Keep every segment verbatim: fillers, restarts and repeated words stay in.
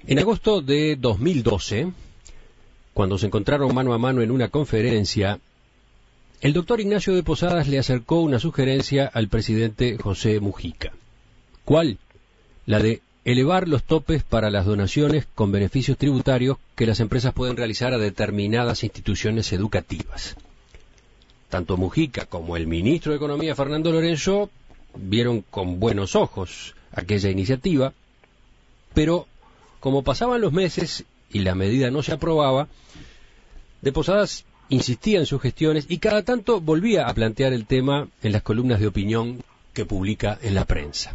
En agosto de dos mil doce, cuando se encontraron mano a mano en una conferencia, el doctor Ignacio de Posadas le acercó una sugerencia al presidente José Mujica. ¿Cuál? La de elevar los topes para las donaciones con beneficios tributarios que las empresas pueden realizar a determinadas instituciones educativas. Tanto Mujica como el ministro de Economía, Fernando Lorenzo, vieron con buenos ojos aquella iniciativa, pero como pasaban los meses y la medida no se aprobaba, de Posadas insistía en sus gestiones y cada tanto volvía a plantear el tema en las columnas de opinión que publica en la prensa.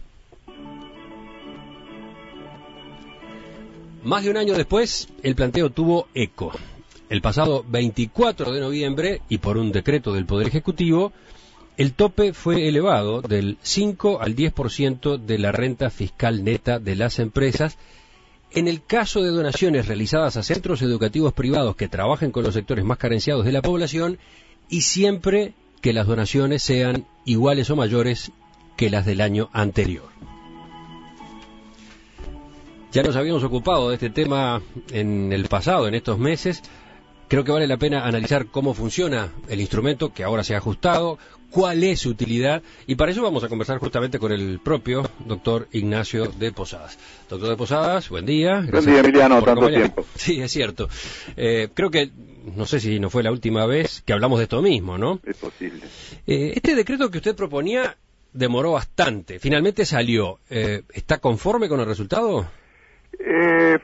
Más de un año después, el planteo tuvo eco. El pasado veinticuatro de noviembre, y por un decreto del Poder Ejecutivo, el tope fue elevado del cinco al diez por ciento de la renta fiscal neta de las empresas en el caso de donaciones realizadas a centros educativos privados que trabajen con los sectores más carenciados de la población y siempre que las donaciones sean iguales o mayores que las del año anterior. Ya nos habíamos ocupado de este tema en el pasado, en estos meses. Creo que vale la pena analizar cómo funciona el instrumento que ahora se ha ajustado, cuál es su utilidad, y para eso vamos a conversar justamente con el propio doctor Ignacio de Posadas. Doctor de Posadas, buen día. Buen día, Emiliano, tanto tiempo. Sí, es cierto. Eh, creo que, no sé si no fue la última vez que hablamos de esto mismo, ¿no? Es posible. Eh, este decreto que usted proponía demoró bastante. Finalmente salió. Eh, ¿Está conforme con el resultado? Eh...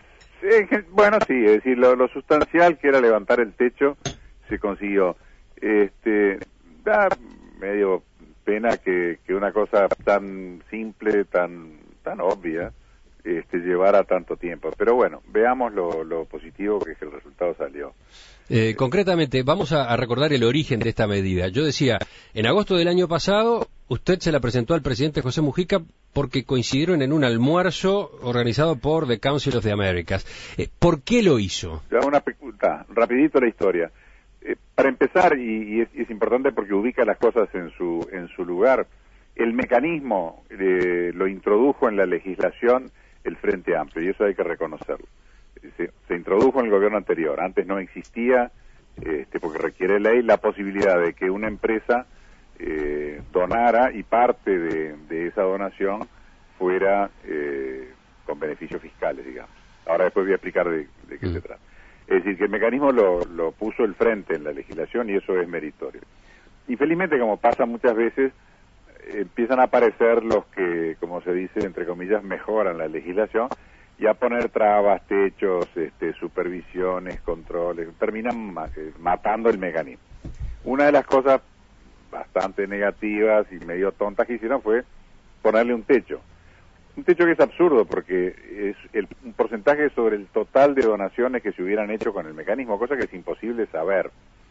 Bueno, sí, es decir, lo, lo sustancial que era levantar el techo se consiguió. Este, da medio pena que, que una cosa tan simple, tan tan obvia, este, llevara tanto tiempo. Pero bueno, veamos lo, lo positivo que es que el resultado salió. Eh, concretamente, vamos a, a recordar el origen de esta medida. Yo decía, en agosto del año pasado, usted se la presentó al presidente José Mujica porque coincidieron en un almuerzo organizado por The Council of the Americas. Eh, ¿Por qué lo hizo? Una pregunta, rapidito la historia. Eh, para empezar, y, y, es, y es importante porque ubica las cosas en su en su lugar, el mecanismo eh, lo introdujo en la legislación el Frente Amplio, y eso hay que reconocerlo. Se, se introdujo en el gobierno anterior. Antes no existía, este, porque requiere ley, la posibilidad de que una empresa eh, donara y parte de, de esa donación fuera eh, con beneficios fiscales, digamos. Ahora después voy a explicar de, de qué mm. se trata. Es decir, que el mecanismo lo, lo puso el Frente en la legislación y eso es meritorio. Y felizmente, como pasa muchas veces, empiezan a aparecer los que, como se dice, entre comillas, mejoran la legislación y a poner trabas, techos, este, supervisiones, controles, terminan matando el mecanismo. Una de las cosas bastante negativas y medio tontas que hicieron fue ponerle un techo. Un techo que es absurdo porque es el, un porcentaje sobre el total de donaciones que se hubieran hecho con el mecanismo, cosa que es imposible saber.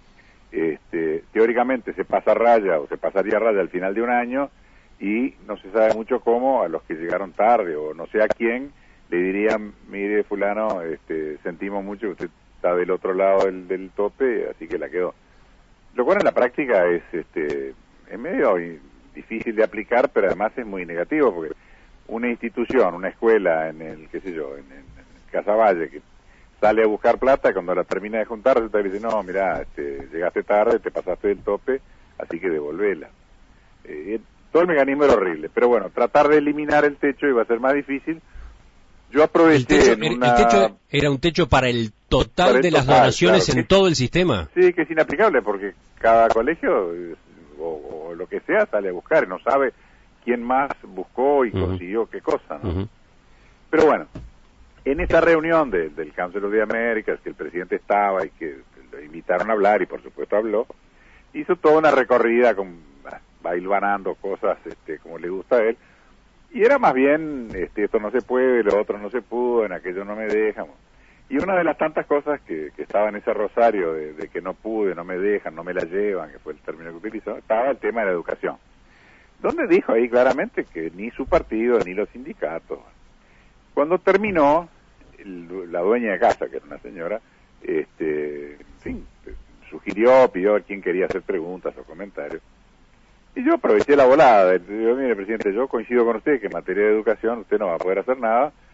Este, teóricamente se pasa raya o se pasaría raya al final de un año y no se sabe mucho cómo a los que llegaron tarde o no sé a quién le dirían, mire fulano, este, sentimos mucho que usted está del otro lado del, del tope, así que la quedó. Lo cual en la práctica es, este, es medio difícil de aplicar, pero además es muy negativo, porque una institución, una escuela en el, qué sé yo, en, en, en Casaballe, que sale a buscar plata, cuando la termina de juntar, resulta que dice, no, mirá, este, llegaste tarde, te pasaste del tope, así que devolvela. Eh, todo el mecanismo era horrible, pero bueno, tratar de eliminar el techo iba a ser más difícil. Yo aproveché ¿El techo, en una... ¿El techo era un techo para el total para el de las total, donaciones claro, en que, todo el sistema? Sí, que es inaplicable porque cada colegio o, o lo que sea sale a buscar y no sabe quién más buscó y uh-huh. consiguió qué cosa, ¿no? Uh-huh. Pero bueno, en esa reunión de, del Council of the Americas, que el presidente estaba y que lo invitaron a hablar y por supuesto habló, hizo toda una recorrida con, va hilvanando cosas este, como le gusta a él. Y era más bien, este, esto no se puede, lo otro no se pudo, en aquello no me dejan. Y una de las tantas cosas que, que estaba en ese rosario de, de que no pude, no me dejan, no me la llevan, que fue el término que utilizó, estaba el tema de la educación. Donde dijo ahí claramente que ni su partido ni los sindicatos. Cuando terminó, el, la dueña de casa, que era una señora, este, en fin, sugirió, pidió a ver quién quería hacer preguntas o comentarios. Y yo aproveché la volada, digo, mire presidente, yo coincido con usted que en materia de educación usted no va a poder hacer nada,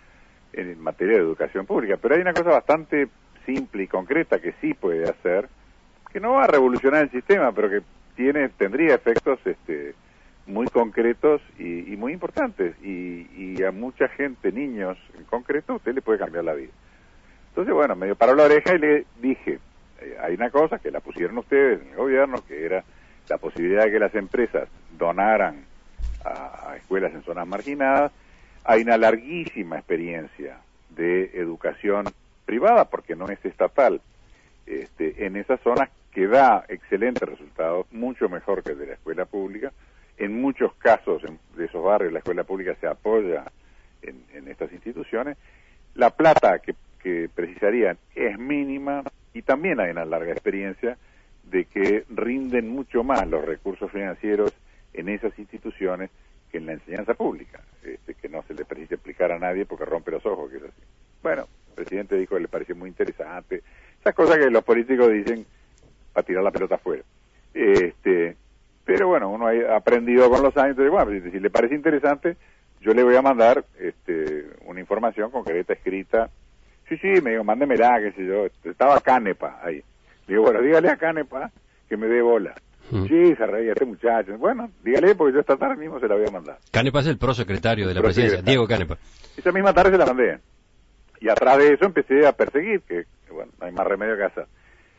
en materia de educación pública. Pero hay una cosa bastante simple y concreta que sí puede hacer, que no va a revolucionar el sistema, pero que tiene tendría efectos este, muy concretos y, y muy importantes. Y, y a mucha gente, niños en concreto, usted le puede cambiar la vida. Entonces, bueno, me paró la oreja y le dije, eh, hay una cosa que la pusieron ustedes en el gobierno, que era la posibilidad de que las empresas donaran a, a escuelas en zonas marginadas. Hay una larguísima experiencia de educación privada, porque no es estatal, este, en esas zonas que da excelentes resultados, mucho mejor que el de la escuela pública. En muchos casos en, de esos barrios la escuela pública se apoya en, en estas instituciones. La plata que, que precisarían es mínima y también hay una larga experiencia de que rinden mucho más los recursos financieros en esas instituciones que en la enseñanza pública, este, que no se le precisa explicar a nadie porque rompe los ojos, que es así. Bueno, el presidente dijo que le pareció muy interesante, esas cosas que los políticos dicen para tirar la pelota afuera. Este, pero bueno, uno ha aprendido con los años, entonces, bueno, si, si le parece interesante, yo le voy a mandar este, una información concreta, escrita. Sí, sí, me dijo, mándemela, qué sé yo, estaba Canepa ahí. Le digo, bueno, dígale a Canepa que me dé bola. Mm. Sí, se reía este muchacho. Bueno, dígale porque yo esta tarde mismo se la voy a mandar. Canepa es el prosecretario de la presidencia, Diego Canepa. Esa misma tarde se la mandé. Y atrás de eso empecé a perseguir, que bueno, no hay más remedio que hacer.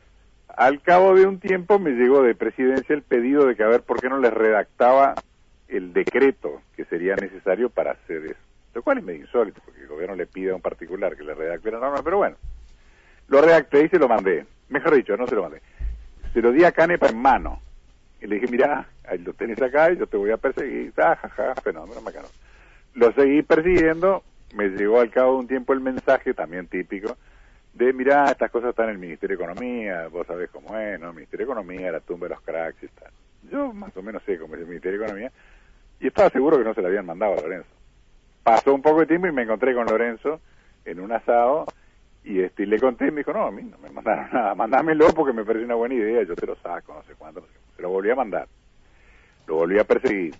Al cabo de un tiempo me llegó de presidencia el pedido de que a ver por qué no les redactaba el decreto que sería necesario para hacer eso. Lo cual es medio insólito, porque el gobierno le pide a un particular que le redacte la norma, pero bueno. Lo redacté y se lo mandé. Mejor dicho, no se lo mandé. Se lo di a Canepa en mano. Y le dije, mirá, ahí lo tenés acá y yo te voy a perseguir. Ah, jaja, fenómeno, bacano. Lo seguí persiguiendo. Me llegó al cabo de un tiempo el mensaje, también típico, de, mirá, estas cosas están en el Ministerio de Economía, vos sabés cómo es, ¿no? El Ministerio de Economía, la tumba de los cracks y tal. Yo más o menos sé cómo es el Ministerio de Economía y estaba seguro que no se lo habían mandado a Lorenzo. Pasó un poco de tiempo y me encontré con Lorenzo en un asado y este y le conté y me dijo, no, a mí no me mandaron nada, mandámelo porque me pareció una buena idea, yo te lo saco, no sé cuánto, no sé. Se lo volví a mandar, lo volví a perseguir.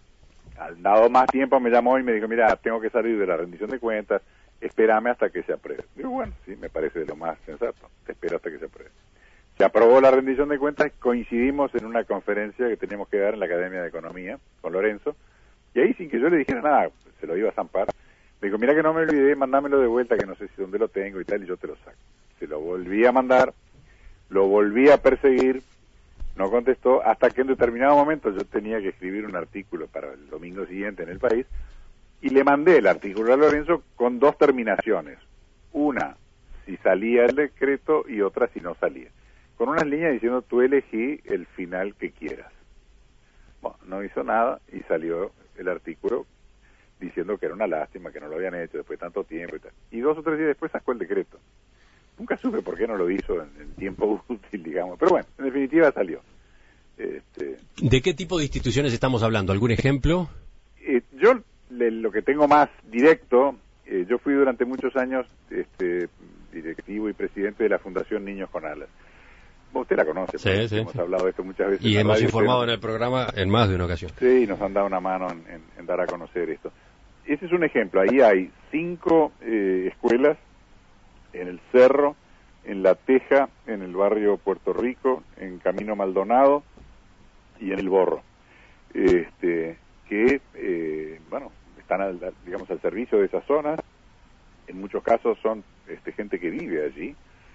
Al dado más tiempo me llamó y me dijo, mira, tengo que salir de la rendición de cuentas, espérame hasta que se apruebe. Digo, bueno, sí, me parece de lo más sensato, te espero hasta que se apruebe. Se aprobó la rendición de cuentas, coincidimos en una conferencia que teníamos que dar en la Academia de Economía con Lorenzo, y ahí sin que yo le dijera nada, se lo iba a zampar, me dijo, mira que no me olvidé, mandámelo de vuelta, que no sé si dónde lo tengo y tal, y yo te lo saco. Se lo volví a mandar, lo volví a perseguir, no contestó, hasta que en determinado momento yo tenía que escribir un artículo para el domingo siguiente en El País, y le mandé el artículo a Lorenzo con dos terminaciones. Una, si salía el decreto, y otra, si no salía. Con unas líneas diciendo, tú elegí el final que quieras. Bueno, no hizo nada, y salió el artículo diciendo que era una lástima, que no lo habían hecho después de tanto tiempo y tal. Y dos o tres días después sacó el decreto. Nunca supe por qué no lo hizo en el tiempo útil, digamos. Pero bueno, en definitiva salió. Este, ¿De qué tipo de instituciones estamos hablando? ¿Algún ejemplo? Eh, yo le, lo que tengo más directo, eh, yo fui durante muchos años este, directivo y presidente de la Fundación Niños con Alas. Usted la conoce, sí, sí, hemos sí. hablado de esto muchas veces. Y hemos radio, informado usted, en el programa en más de una ocasión. Sí, nos han dado una mano en, en, en dar a conocer esto. Ese es un ejemplo. Ahí hay cinco eh, escuelas en el Cerro, en La Teja, en el barrio Puerto Rico, en Camino Maldonado y en El Borro, este, que, eh, bueno, están, al, digamos, al servicio de esas zonas. En muchos casos son este, gente que vive allí.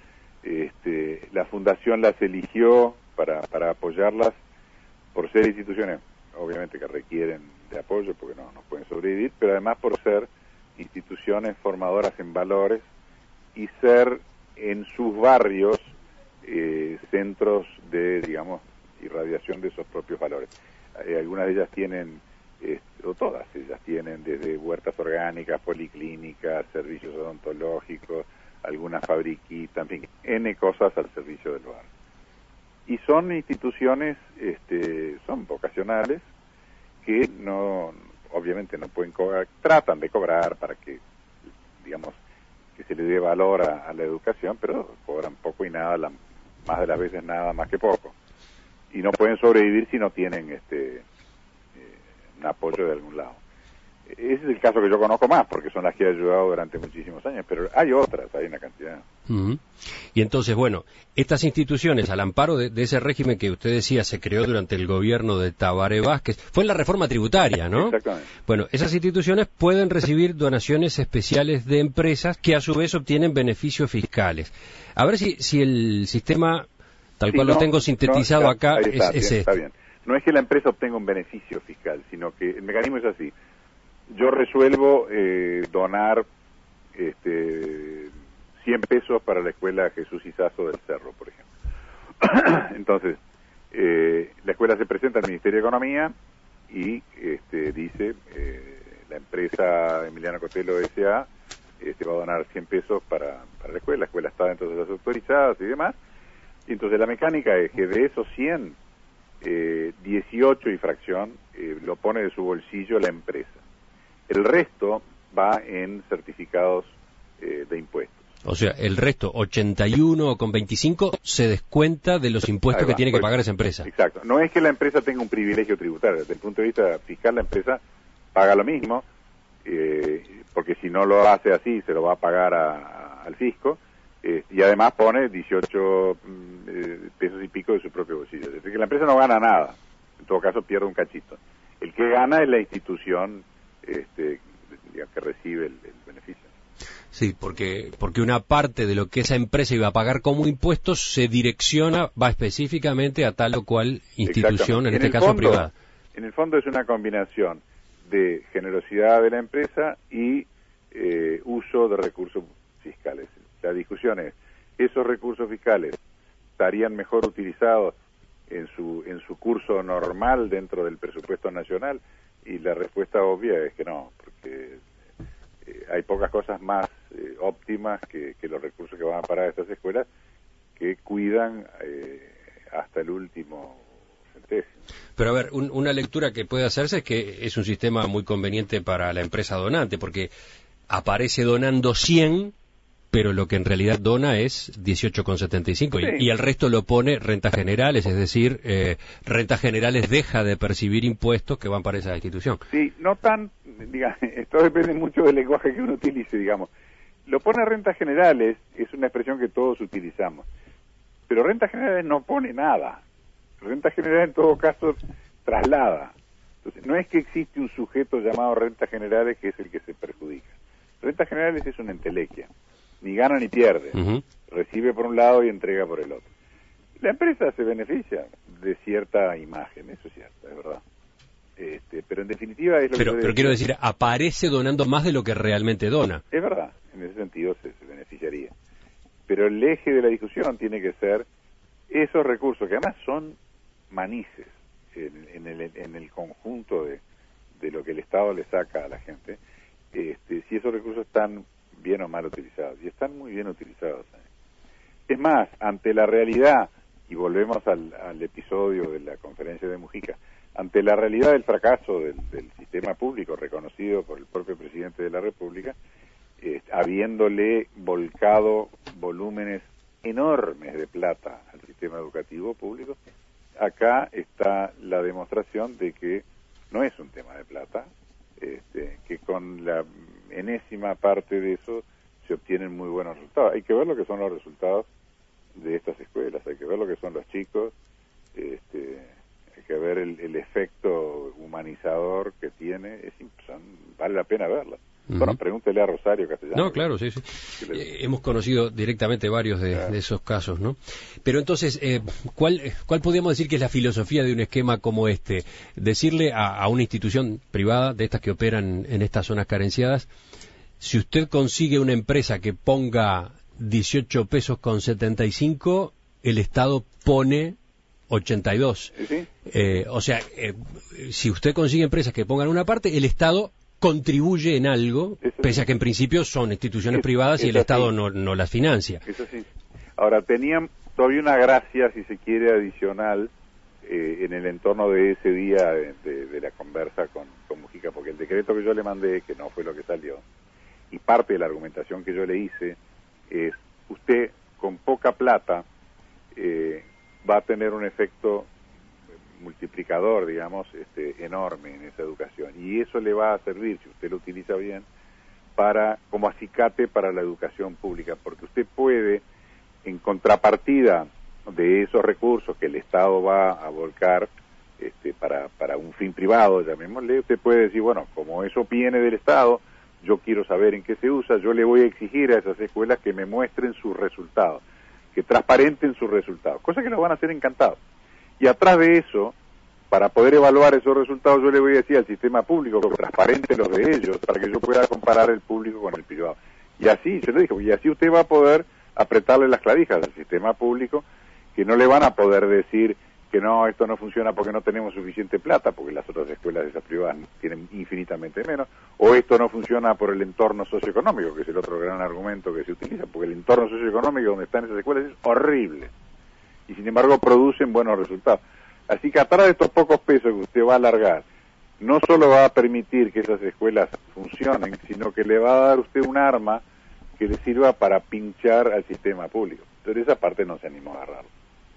Este, la fundación las eligió para, para apoyarlas por ser instituciones, obviamente que requieren de apoyo porque no, no pueden sobrevivir, pero además por ser instituciones formadoras en valores y ser en sus barrios eh, centros de, digamos, irradiación de esos propios valores. Eh, algunas de ellas tienen, eh, o todas ellas tienen, desde huertas orgánicas, policlínicas, servicios odontológicos, algunas fabriquitas, en fin, N cosas al servicio del barrio. Y son instituciones, este, son vocacionales, que no, obviamente no pueden cobrar, tratan de cobrar para que, digamos, que se le dé valor a, a la educación, pero cobran poco y nada, la, más de las veces nada más que poco. Y no pueden sobrevivir si no tienen este eh, un apoyo de algún lado. Ese es el caso que yo conozco más, porque son las que he ayudado durante muchísimos años, pero hay otras, hay una cantidad. Uh-huh. Y entonces, bueno, estas instituciones, al amparo de, de ese régimen que usted decía se creó durante el gobierno de Tabaré Vázquez, fue en la reforma tributaria, ¿no? Exactamente. Bueno, esas instituciones pueden recibir donaciones especiales de empresas que a su vez obtienen beneficios fiscales. A ver si, si el sistema, tal sí, cual no, lo tengo sintetizado no, está, acá, está, es, bien, es este. Está bien. No es que la empresa obtenga un beneficio fiscal, sino que el mecanismo es así. Yo resuelvo eh, donar este, cien pesos para la escuela Jesús Izazo del Cerro, por ejemplo. Entonces, eh, la escuela se presenta al Ministerio de Economía y este, dice, eh, la empresa Emiliano Cotelo S A este, va a donar cien pesos para, para la escuela. La escuela está dentro de las autorizadas y demás. Y entonces la mecánica es que de esos cien, eh, dieciocho y fracción eh, lo pone de su bolsillo la empresa. El resto va en certificados eh, de impuestos. O sea, el resto, ochenta y uno con veinticinco, se descuenta de los impuestos va, que tiene pues, que pagar esa empresa. Exacto. No es que la empresa tenga un privilegio tributario. Desde el punto de vista fiscal, la empresa paga lo mismo, eh, porque si no lo hace así, se lo va a pagar a, a, al fisco, eh, y además pone dieciocho eh, pesos y pico de su propio bolsillo. Es decir, que la empresa no gana nada. En todo caso, pierde un cachito. El que gana es la institución Este, digamos, que recibe el, el beneficio. Sí, porque porque una parte de lo que esa empresa iba a pagar como impuestos se direcciona, va específicamente a tal o cual institución, en, en este caso fondo, privada. En el fondo es una combinación de generosidad de la empresa y eh, uso de recursos fiscales. La discusión es, ¿esos recursos fiscales estarían mejor utilizados en su en su curso normal dentro del presupuesto nacional? Y la respuesta obvia es que no, porque eh, hay pocas cosas más eh, óptimas que, que los recursos que van a parar a estas escuelas, que cuidan eh, hasta el último centésimo. Pero a ver, un, una lectura que puede hacerse es que es un sistema muy conveniente para la empresa donante, porque aparece donando cien, pero lo que en realidad dona es dieciocho con setenta y cinco, sí. y, y el resto lo pone rentas generales, es decir, eh, rentas generales deja de percibir impuestos que van para esa institución. Sí, no tan, digamos, esto depende mucho del lenguaje que uno utilice, digamos. Lo pone rentas generales, es una expresión que todos utilizamos, pero rentas generales no pone nada. Rentas generales en todo caso traslada. Entonces, no es que existe un sujeto llamado rentas generales que es el que se perjudica. Rentas generales es una entelequia. Ni gana ni pierde, uh-huh. Recibe por un lado y entrega por el otro. La empresa se beneficia de cierta imagen, eso es cierto, es verdad. Este, pero en definitiva es lo pero, que... Pero quiero decir, aparece donando más de lo que realmente dona. Es verdad, en ese sentido se, se beneficiaría. Pero el eje de la discusión tiene que ser esos recursos, que además son manices en, en, el, en el conjunto de, de lo que el Estado le saca a la gente, este, si esos recursos están bien o mal utilizados, y están muy bien utilizados. ¿eh? Es más, ante la realidad, y volvemos al, al episodio de la conferencia de Mujica, ante la realidad del fracaso del, del sistema público reconocido por el propio presidente de la República, eh, habiéndole volcado volúmenes enormes de plata al sistema educativo público, acá está la demostración de que no es un tema de plata, este, que con la enésima parte de eso se obtienen muy buenos resultados. Hay que ver lo que son los resultados de estas escuelas, hay que ver lo que son los chicos, este, hay que ver el, el efecto humanizador que tiene, es, son, vale la pena verla. Uh-huh. Bueno, pregúntele a Rosario Castellano. No, claro, sí, sí. Eh, hemos conocido directamente varios de, claro. de esos casos, ¿no? Pero entonces, eh, ¿cuál, ¿cuál podríamos decir que es la filosofía de un esquema como este? Decirle a, a una institución privada, de estas que operan en estas zonas carenciadas, si usted consigue una empresa que ponga dieciocho pesos con setenta y cinco, el Estado pone ochenta y dos. ¿Sí? Eh, o sea, eh, si usted consigue empresas que pongan una parte, el Estado contribuye en algo, eso pese sí. a que en principio son instituciones es, privadas y el Estado no, no las financia. Eso sí. Ahora, tenían todavía una gracia, si se quiere, adicional eh, en el entorno de ese día de, de, de la conversa con, con Mujica, porque el decreto que yo le mandé, que no fue lo que salió, y parte de la argumentación que yo le hice, es, usted con poca plata eh, va a tener un efecto multiplicador, digamos, este, enorme en esa educación. Y eso le va a servir, si usted lo utiliza bien, para como acicate para la educación pública, porque usted puede, en contrapartida de esos recursos que el Estado va a volcar este, para, para un fin privado, llamémosle, usted puede decir, bueno, como eso viene del Estado, yo quiero saber en qué se usa, yo le voy a exigir a esas escuelas que me muestren sus resultados, que transparenten sus resultados, cosa que lo van a hacer encantados. Y atrás de eso, para poder evaluar esos resultados, yo le voy a decir al sistema público que transparente los de ellos, para que yo pueda comparar el público con el privado. Y así, se lo dijo, y así usted va a poder apretarle las clavijas al sistema público, que no le van a poder decir que no, esto no funciona porque no tenemos suficiente plata, porque las otras escuelas de esas privadas tienen infinitamente menos, o esto no funciona por el entorno socioeconómico, que es el otro gran argumento que se utiliza, porque el entorno socioeconómico donde están esas escuelas es horrible, y sin embargo producen buenos resultados. Así que atrás de estos pocos pesos que usted va a alargar, no solo va a permitir que esas escuelas funcionen, sino que le va a dar usted un arma que le sirva para pinchar al sistema público. Entonces esa parte no se animó a agarrarlo.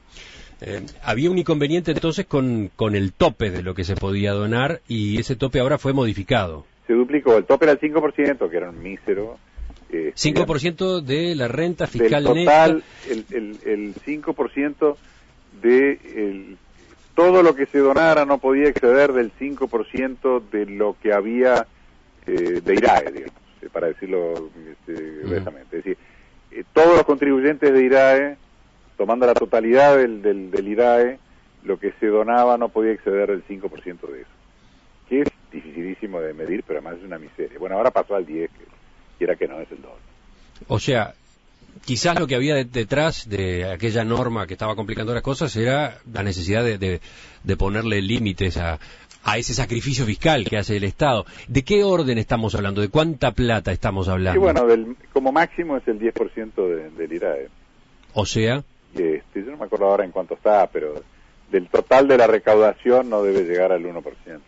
Eh, había un inconveniente entonces con, con el tope de lo que se podía donar y ese tope ahora fue modificado. Se duplicó, el tope era el cinco por ciento, que era un mísero. Eh, cinco por ciento de la renta fiscal del total, neta. El, el, el cinco por ciento de el, todo lo que se donara no podía exceder del cinco por ciento de lo que había eh, de IRAE, digamos, para decirlo este, gruesamente. Es decir, eh, todos los contribuyentes de IRAE, tomando la totalidad del, del, del IRAE, lo que se donaba no podía exceder del cinco por ciento de eso, que es dificilísimo de medir, pero además es una miseria. Bueno, ahora pasó al diez, que quiera que no es el doble. O sea, quizás lo que había de, detrás de aquella norma que estaba complicando las cosas era la necesidad de, de, de ponerle límites a, a ese sacrificio fiscal que hace el Estado. ¿De qué orden estamos hablando? ¿De cuánta plata estamos hablando? Y bueno, del, como máximo es el diez por ciento de, del IRAE. O sea... Este, yo no me acuerdo ahora en cuánto está, pero del total de la recaudación no debe llegar al uno por ciento.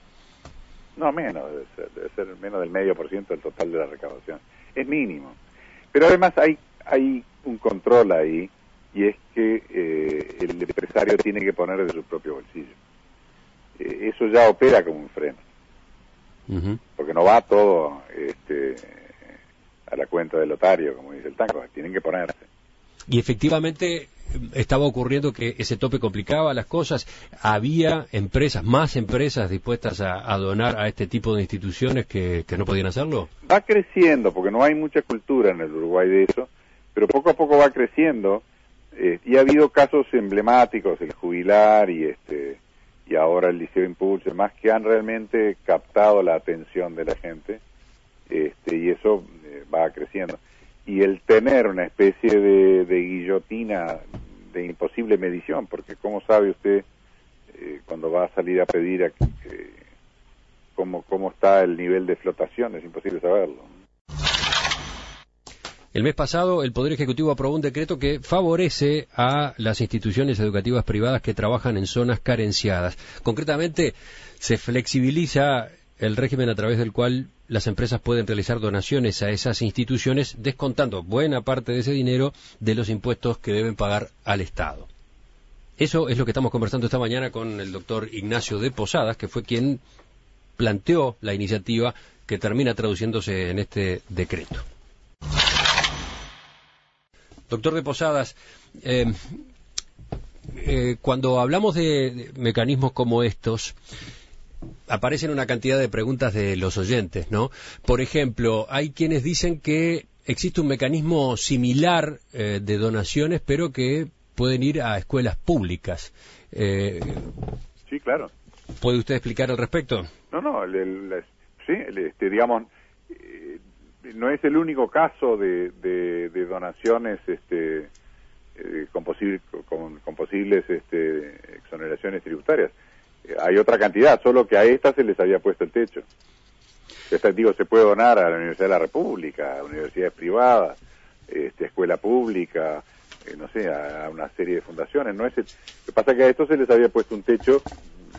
No, menos, debe ser, debe ser menos del medio por ciento del total de la recaudación. Es mínimo. Pero además hay hay un control ahí, y es que eh, el empresario tiene que poner de su propio bolsillo. Eh, eso ya opera como un freno. Uh-huh. Porque no va todo este, a la cuenta del lotario, como dice el tango, tienen que ponerse. Y efectivamente estaba ocurriendo que ese tope complicaba las cosas. Había empresas, más empresas dispuestas a, a donar a este tipo de instituciones que, que no podían hacerlo. Va creciendo, porque no hay mucha cultura en el Uruguay de eso, pero poco a poco va creciendo. Eh, y ha habido casos emblemáticos, el Jubilar y este y ahora el Liceo Impulse, más que han realmente captado la atención de la gente, este, y eso eh, va creciendo. Y el tener una especie de, de guillotina de imposible medición, porque ¿cómo sabe usted eh, cuando va a salir a pedir a, eh, cómo, cómo está el nivel de flotación? Es imposible saberlo. El mes pasado el Poder Ejecutivo aprobó un decreto que favorece a las instituciones educativas privadas que trabajan en zonas carenciadas. Concretamente, se flexibiliza el régimen a través del cual las empresas pueden realizar donaciones a esas instituciones, descontando buena parte de ese dinero de los impuestos que deben pagar al Estado. Eso es lo que estamos conversando esta mañana con el doctor Ignacio de Posadas, que fue quien planteó la iniciativa que termina traduciéndose en este decreto. Doctor de Posadas, eh, eh, cuando hablamos de, de mecanismos como estos, aparecen una cantidad de preguntas de los oyentes, ¿no? Por ejemplo, hay quienes dicen que existe un mecanismo similar eh, de donaciones, pero que pueden ir a escuelas públicas. Eh, sí, claro. ¿Puede usted explicar al respecto? No, no, el, el, sí, el, este, digamos, eh, no es el único caso de, de, de donaciones este, eh, con, posible, con, con posibles este, exoneraciones tributarias. Hay otra cantidad, solo que a estas se les había puesto el techo. Este, digo, se puede donar a la Universidad de la República, a universidades privadas, este, escuela pública, eh, no sé, a, a una serie de fundaciones. No es el, lo que pasa es que a estos se les había puesto un techo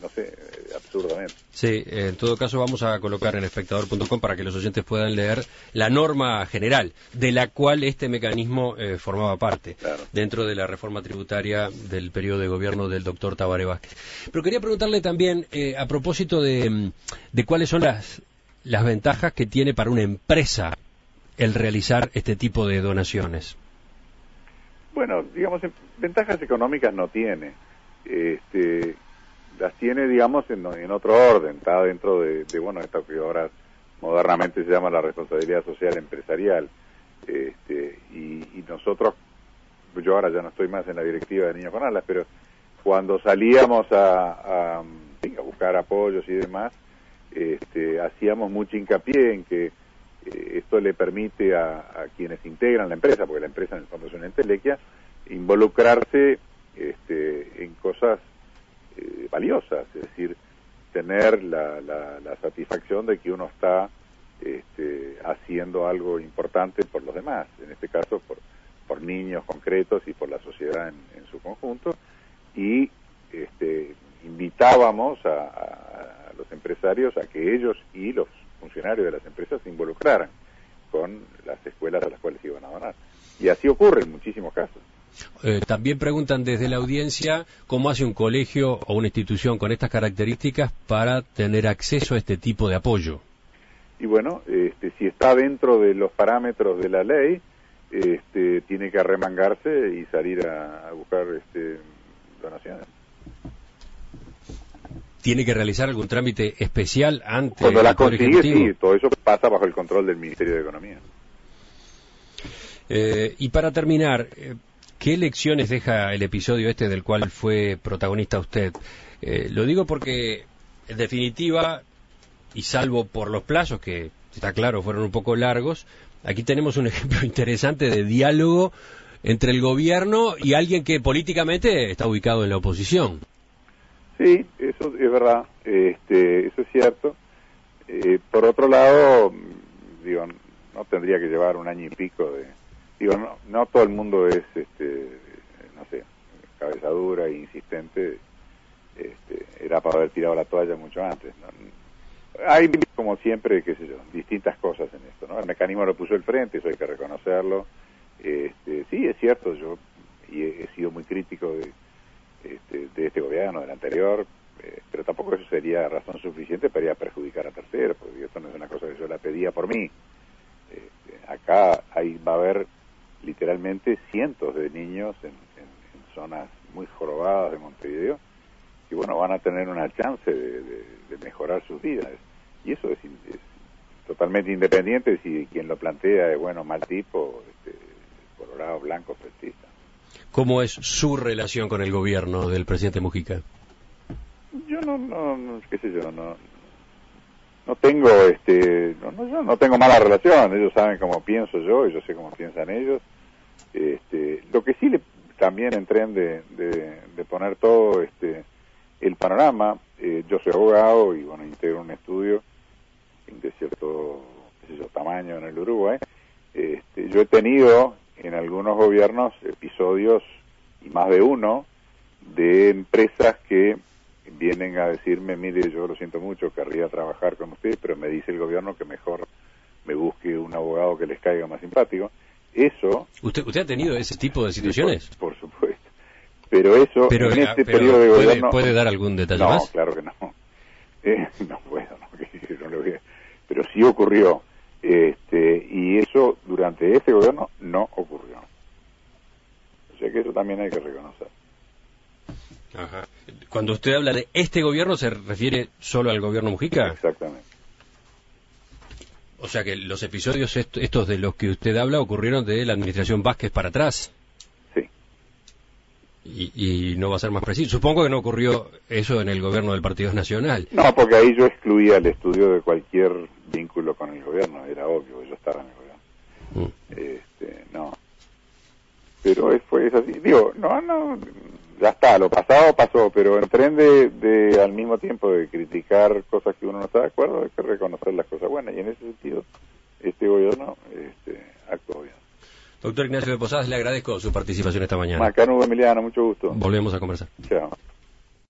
no sé, absurdamente. Sí, en todo caso vamos a colocar en espectador punto com para que los oyentes puedan leer la norma general de la cual este mecanismo eh, formaba parte, claro, dentro de la reforma tributaria del periodo de gobierno del doctor Tabaré Vázquez. Pero quería preguntarle también, eh, a propósito de, de cuáles son las, las ventajas que tiene para una empresa el realizar este tipo de donaciones. Bueno, digamos, ventajas económicas no tiene. Este, las tiene, digamos, en, en otro orden. Está dentro de, de, bueno, esto que ahora modernamente se llama la responsabilidad social empresarial. Este, y, y nosotros, yo ahora ya no estoy más en la directiva de Niños con Alas, pero cuando salíamos a, a, a buscar apoyos y demás, este, hacíamos mucho hincapié en que esto le permite a, a quienes integran la empresa, porque la empresa en el fondo es una entelequia, involucrarse este, en cosas eh, valiosas, es decir, tener la, la, la satisfacción de que uno está este, haciendo algo importante por los demás, en este caso por, por niños concretos y por la sociedad en, en su conjunto, y este, invitábamos a, a, a los empresarios a que ellos y los funcionarios de las empresas se involucraran con las escuelas a las cuales iban a donar. Y así ocurre en muchísimos casos. Eh, también preguntan desde la audiencia cómo hace un colegio o una institución con estas características para tener acceso a este tipo de apoyo. Y bueno, este, si está dentro de los parámetros de la ley, este, tiene que arremangarse y salir a, a buscar este, donaciones. ¿Tiene que realizar algún trámite especial ante Cuando la el Poder consigue, Ejecutivo? sí, todo eso pasa bajo el control del Ministerio de Economía. Eh, y para terminar, eh, ¿qué lecciones deja el episodio este del cual fue protagonista usted? Eh, lo digo porque, en definitiva, y salvo por los plazos, que está claro, fueron un poco largos, aquí tenemos un ejemplo interesante de diálogo entre el gobierno y alguien que políticamente está ubicado en la oposición. Sí, eso es verdad, este, eso es cierto. Eh, por otro lado, digo, no tendría que llevar un año y pico de... Digo, no, no todo el mundo es, este, no sé, cabeza dura e insistente. Este, era para haber tirado la toalla mucho antes, ¿no? Hay, como siempre, qué sé yo, distintas cosas en esto, ¿no? El mecanismo lo puso el frente, eso hay que reconocerlo. Este, sí, es cierto, yo y he, he sido muy crítico de... Este, de este gobierno, del anterior, eh, pero tampoco eso sería razón suficiente para ir a perjudicar a terceros, porque esto no es una cosa que yo la pedía por mí. Este, acá hay, va a haber literalmente cientos de niños en, en, en zonas muy jorobadas de Montevideo, que bueno, van a tener una chance de, de, de mejorar sus vidas. Y eso es, es totalmente independiente si quien lo plantea es bueno, mal tipo, este, colorado, blanco, fresista. ¿Cómo es su relación con el gobierno del presidente Mujica? Yo no, no, no qué sé yo, no, no tengo, este, no, no, yo no tengo mala relación. Ellos saben cómo pienso yo y yo sé cómo piensan ellos. Este, lo que sí le, también entré en de, de, de poner todo, este, el panorama. Eh, yo soy abogado y bueno, integro un estudio de cierto, qué sé yo, tamaño en el Uruguay. Este, yo he tenido en algunos gobiernos episodios, y más de uno, de empresas que vienen a decirme, mire, yo lo siento mucho, querría trabajar con usted, pero me dice el gobierno que mejor me busque un abogado que les caiga más simpático. Eso... ¿Usted usted ha tenido ese tipo de situaciones? Sí, por, por supuesto. Pero eso, pero, en este pero periodo de ¿puede, gobierno... ¿Puede dar algún detalle no, más? No, claro que no. Eh, no puedo, no, que no lo voy a... Pero sí ocurrió. Este, y eso durante ese gobierno no ocurrió. O sea que eso también hay que reconocer. Ajá. Cuando usted habla de este gobierno, ¿se refiere solo al gobierno Mujica? Exactamente. O sea que los episodios est estos de los que usted habla ocurrieron de la administración Vázquez para atrás. Sí. Y, y no va a ser más preciso. Supongo que no ocurrió eso en el gobierno del Partido Nacional. No, porque ahí yo excluía el estudio de cualquier vínculo con el gobierno, era obvio, yo estaba en el gobierno. Mm. Este, no. Pero es, fue es así. Digo, no, no, ya está, lo pasado pasó, pero el tren de, de al mismo tiempo de criticar cosas que uno no está de acuerdo, hay que reconocer las cosas buenas, y en ese sentido, este gobierno este, actuó bien. Doctor Ignacio de Posadas, le agradezco su participación esta mañana. Macanudo, Emiliano, mucho gusto. Volvemos a conversar. Chao.